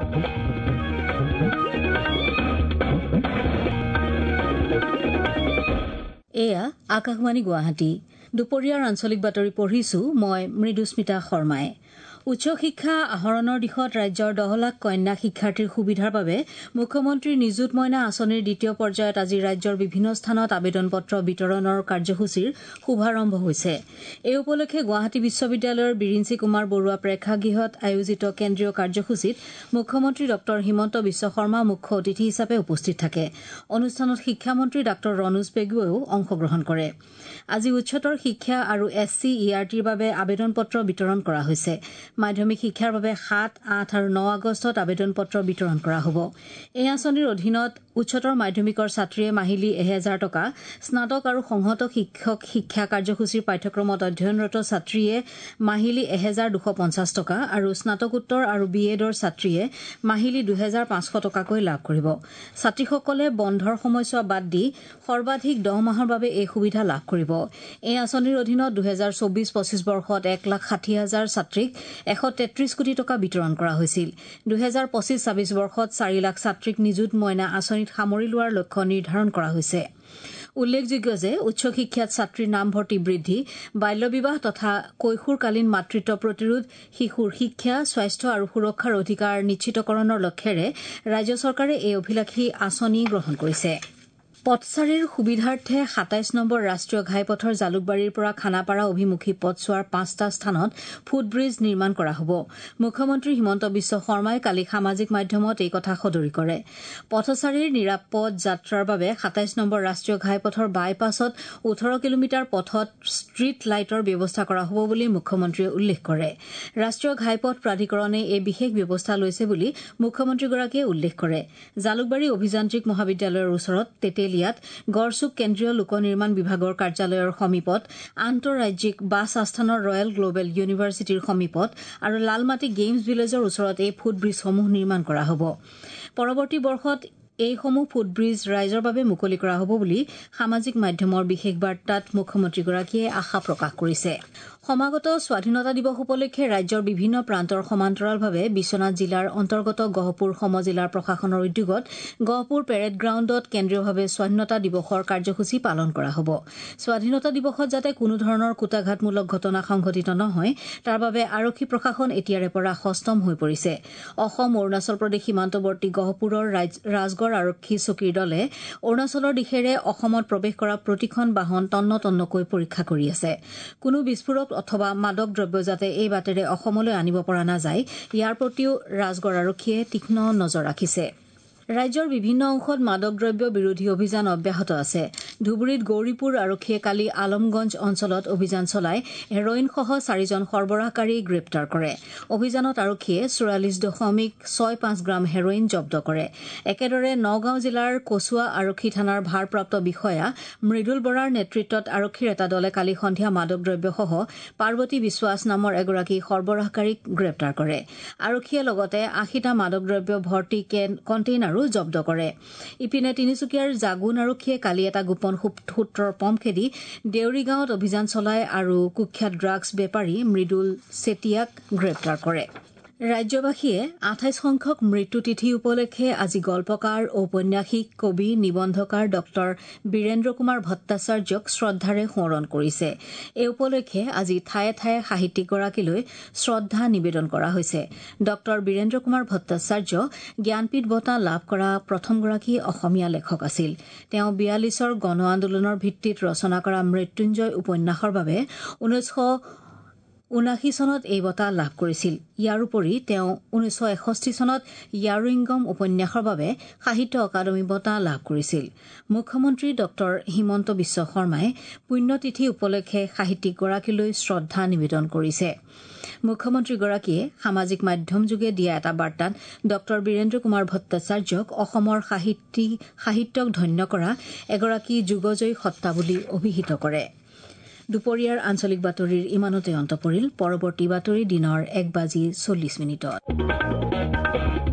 এয়া আকাশবাণী গুৱাহাটী দুপৰীয়াৰ আঞ্চলিক বাতৰি পঢ়িছো মই মৃদুস্মিতা শৰ্মাই উচ্চ শিক্ষা আহৰণৰ দিশত ৰাজ্যৰ 10 লাখ কন্যা শিক্ষাৰ্থীৰ সুবিধাৰ বাবে মুখ্যমন্ত্ৰী নিযুত মইনা আঁচনিৰ দ্বিতীয় পৰ্যায়ত আজি ৰাজ্যৰ বিভিন্ন স্থানত আবেদন পত্ৰ বিতৰণৰ কাৰ্যসূচীৰ শুভাৰম্ভ হৈছে এই উপলক্ষে গুৱাহাটী বিশ্ববিদ্যালয়ৰ বিৰিঞ্চি কুমাৰ বৰুৱা প্ৰেক্ষাগৃহত আয়োজিত কেন্দ্ৰীয় কাৰ্যসূচীত মুখ্যমন্ত্ৰী ডক্টৰ হিমন্ত বিশ্ব শৰ্মা মুখ্য অতিথি হিচাপে উপস্থিত থাকে অনুষ্ঠানত শিক্ষামন্ত্ৰী ডাক্তৰ ৰণোজ পেগুৱেও অংশগ্ৰহণ কৰে আজি উচ্চতৰ শিক্ষা আৰু SCERTৰ বাবে আবেদন পত্ৰ বিতৰণ কৰা হৈছে মাধ্যমিক শিক্ষাৰ বাবে 7, 8 আৰু 9 আগষ্টত আবেদন পত্ৰ বিতৰণ কৰা হ'ব এই আঁচনিৰ অধীনত উচ্চতৰ মাধ্যমিকৰ ছাত্ৰীয়ে মাহিলী 1000 টকা স্নাতক আৰু সংহত শিক্ষক শিক্ষা কাৰ্যসূচীৰ পাঠ্যক্ৰমত অধ্যয়নৰত ছাত্ৰীয়ে মাহিলী 1250 টকা আৰু স্নাতকোত্তৰ আৰু বিএডৰ ছাত্ৰীয়ে মাহিলী 2500 টকাকৈ লাভ কৰিব ছাত্ৰীসকলে বন্ধৰ সময়ছোৱা বাদ দি সৰ্বাধিক 10 মাহৰ বাবে এই সুবিধা লাভ কৰিব এই আঁচনিৰ অধীনত 2024-25 বৰ্ষত 1,60,000 ছাত্ৰীক 133 কোটি টকা বিতৰণ কৰা হৈছিল 2025-26 বৰ্ষত 4 লাখ ছাত্ৰীক নিযুত মইনা আঁচনিত সামৰি লোৱাৰ লক্ষ্য নিৰ্ধাৰণ কৰা হৈছে উল্লেখযোগ্য যে উচ্চ শিক্ষাত ছাত্ৰীৰ নামভৰ্তি বৃদ্ধি বাল্য বিবাহ তথা কৈশোৰকালীন মাতৃত্ব প্ৰতিৰোধ শিশুৰ শিক্ষা স্বাস্থ্য আৰু সুৰক্ষাৰ অধিকাৰ নিশ্চিতকৰণৰ লক্ষ্যৰে ৰাজ্য চৰকাৰে এই অভিলাষী আঁচনি গ্ৰহণ কৰিছে পথচাৰীৰ সুবিধাৰ্থে 27 নম্বৰ ৰাষ্ট্ৰীয় ঘাইপথৰ জালুকবাৰীৰ পৰা খানাপাৰা অভিমুখী পথছোৱাৰ 5টা স্থানত ফুটব্ৰিজ নিৰ্মাণ কৰা হ'ব মুখ্যমন্ত্ৰী হিমন্ত বিশ্ব শৰ্মাই কালি সামাজিক মাধ্যমত এই কথা সদৰি কৰে পথচাৰীৰ নিৰাপদ যাত্ৰাৰ বাবে 27 নম্বৰ ৰাষ্ট্ৰীয় ঘাইপথৰ বাইপাছত 18 কিলোমিটাৰ পথত ষ্ট্ৰীট লাইটৰ ব্যৱস্থা কৰা হ'ব বুলি মুখ্যমন্ত্ৰীয়ে উল্লেখ কৰে ৰাষ্ট্ৰীয় ঘাইপথ প্ৰাধিকৰণে এই বিশেষ ব্যৱস্থা লৈছে বুলি মুখ্যমন্ত্ৰীগৰাকীয়ে উল্লেখ কৰে জালুকবাৰী অভিযান্ত্ৰিক মহাবিদ্যালয়ৰ ওচৰত তেতেলিয়াত গড়চুক কেন্দ্ৰীয় লোক নিৰ্মাণ বিভাগৰ কাৰ্যালয়ৰ সমীপত আন্তঃৰাজ্যিক বাছ আস্থানৰ ৰয়েল গ্লোবেল ইউনিভাৰ্চিটিৰ সমীপত আৰু লালমাটি গেমছ ভিলেজৰ ওচৰত এই ফুটব্ৰিজসমূহ নিৰ্মাণ কৰা হ'ব পৰৱৰ্তী বৰ্ষত এইসমূহ ফুটব্ৰিজ ৰাইজৰ বাবে মুকলি কৰা হ'ব বুলি সামাজিক মাধ্যমৰ বিশেষ বাৰ্তাত মুখ্যমন্ত্ৰীগৰাকীয়ে আশা প্ৰকাশ কৰিছে সমাগত স্বাধীনতা দিৱস উপলক্ষে ৰাজ্যৰ বিভিন্ন প্ৰান্তৰ সমান্তৰালভাৱে বিশ্বনাথ জিলাৰ অন্তৰ্গত গহপুৰ সমজিলাৰ প্ৰশাসনৰ উদ্যোগত গহপুৰ পেৰেড গ্ৰাউণ্ডত কেন্দ্ৰীয়ভাৱে স্বাধীনতা দিৱসৰ কাৰ্যসূচী পালন কৰা হ'ব স্বাধীনতা দিৱসত যাতে কোনো ধৰণৰ কুটাঘাতমূলক ঘটনা সংঘটিত নহয় তাৰ বাবে আৰক্ষী প্ৰশাসন এতিয়াৰে পৰা সষ্টম হৈ পৰিছে অসম অৰুণাচল প্ৰদেশ সীমান্তৱৰ্তী গহপুৰৰ ৰাজগড় আৰক্ষী চকীৰ দলে অৰুণাচলৰ দিশেৰে অসমত প্ৰৱেশ কৰা প্ৰতিখন বাহন তন্নতন্নকৈ পৰীক্ষা কৰি আছে কোনো বিস্ফোৰক অথবা মাদক দ্ৰব্য যাতে এই বাটেৰে অসমলৈ আনিব পৰা নাযায় ইয়াৰ প্ৰতিও ৰাজগড় আৰক্ষীয়ে তীক্ষ্ণ নজৰ ৰাখিছে ৰাজ্যৰ বিভিন্ন অংশত মাদক দ্ৰব্য বিৰোধী অভিযান অব্যাহত আছে ধুবুৰীত গৌৰীপুৰ আৰক্ষীয়ে কালি আলমগঞ্জ অঞ্চলত অভিযান চলাই হেৰইনসহ 4জন সৰবৰাহকাৰী গ্ৰেপ্তাৰ কৰে অভিযানত আৰক্ষীয়ে 44.65 গ্ৰাম হেৰইন জব্দ কৰে একেদৰে নগাঁও জিলাৰ কচুৱা আৰক্ষী থানাৰ ভাৰপ্ৰাপ্ত বিষয়া মৃদুল বৰাৰ নেতৃত্বত আৰক্ষীৰ এটা দলে কালি সন্ধিয়া মাদক দ্ৰব্যসহ পাৰ্বতী বিশ্বাস নামৰ এগৰাকী সৰবৰাহকাৰীক গ্ৰেপ্তাৰ কৰে আৰক্ষীয়ে লগতে 80টা মাদক দ্ৰব্য ভৰ্তি কণ্টেইনাৰ জব্দ কৰে ইপিনে তিনিচুকীয়াৰ জাগুন আৰক্ষীয়ে কালি এটা গোপন সূত্ৰৰ পম খেদি দেউৰী গাঁৱত অভিযান চলায় আৰু কুখ্যাত ড্ৰাগছ বেপাৰী মৃদুল চেতিয়াক গ্ৰেপ্তাৰ কৰে ৰাজ্যবাসীয়ে 28 সংখ্যক মৃত্যু তিথি উপলক্ষে আজি গল্পকাৰ ঔপন্যাসিক কবি নিবন্ধকাৰ ডক্টৰ বীৰেন্দ্ৰ কুমাৰ ভট্টাচাৰ্যক শ্ৰদ্ধাৰে সোঁৱৰণ কৰিছে এই উপলক্ষে আজি ঠায়ে ঠায়ে সাহিত্যিকগৰাকীলৈ শ্ৰদ্ধা নিবেদন কৰা হৈছে ডক্টৰ বীৰেন্দ্ৰ কুমাৰ ভট্টাচাৰ্য জ্ঞানপীঠ বঁটা লাভ কৰা প্ৰথমগৰাকী অসমীয়া লেখক আছিল তেওঁ 42ৰ গণ আন্দোলনৰ ভিত্তিত ৰচনা কৰা মৃত্যুঞ্জয় উপন্যাসৰ বাবে 1979 চনত এই বঁটা লাভ কৰিছিল ইয়াৰ উপৰি তেওঁ 1961 চনত য়াৰুইংগম উপন্যাসৰ বাবে সাহিত্য অকাডেমী বঁটা লাভ কৰিছিল মুখ্যমন্ত্ৰী ডক্টৰ হিমন্ত বিশ্ব শৰ্মাই পুণ্যতিথি উপলক্ষে সাহিত্যিকগৰাকীলৈ শ্ৰদ্ধা নিবেদন কৰিছে মুখ্যমন্ত্ৰীগৰাকীয়ে সামাজিক মাধ্যমযোগে দিয়া এটা বাৰ্তাত ডক্টৰ বীৰেন্দ্ৰ কুমাৰ ভট্টাচাৰ্যক অসমৰ সাহিত্যক ধন্য কৰা এগৰাকী যুগজয়ী সত্তা বুলি অভিহিত কৰে দুপৰীয়াৰ আঞ্চলিক বাতৰিৰ ইমানতে অন্ত পৰিল পৰৱৰ্তী বাতৰি দিনৰ 1:40 মিনিটত